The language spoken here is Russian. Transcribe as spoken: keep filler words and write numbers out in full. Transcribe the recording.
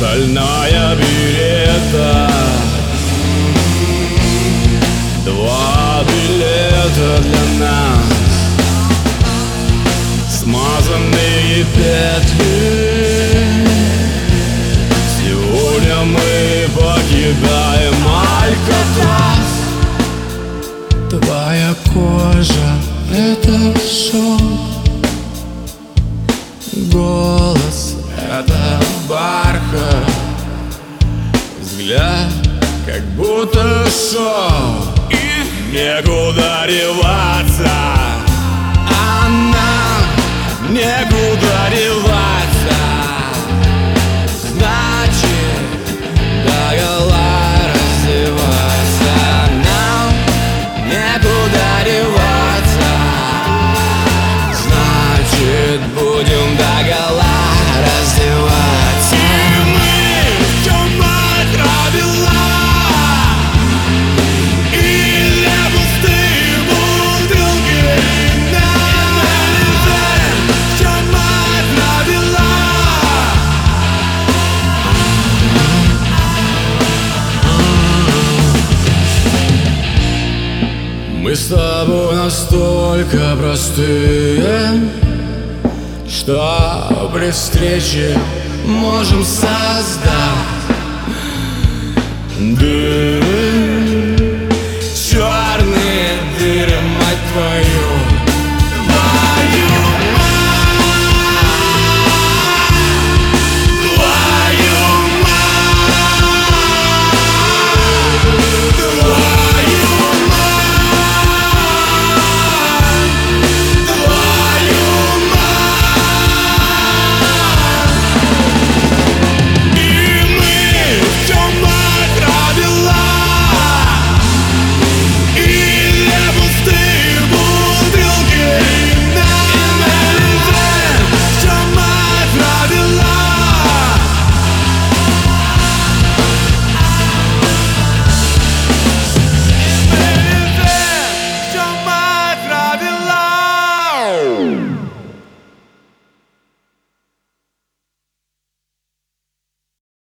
стальная берета. Два билета для нас, смазанные петли. Сегодня мы покидаем Алькатрас. Твоя кожа — это сон, голос — это бархат, взгляд как будто шоу, и некуда деваться, а нам некуда деваться. Значит, догола раздеваться, нам некуда деваться. Значит, будем догола раздеваться. И мы в чем отравила, или пустые бутылки на лице, в чем отравила. Мы с тобой настолько простые, что при встрече можем создать дым.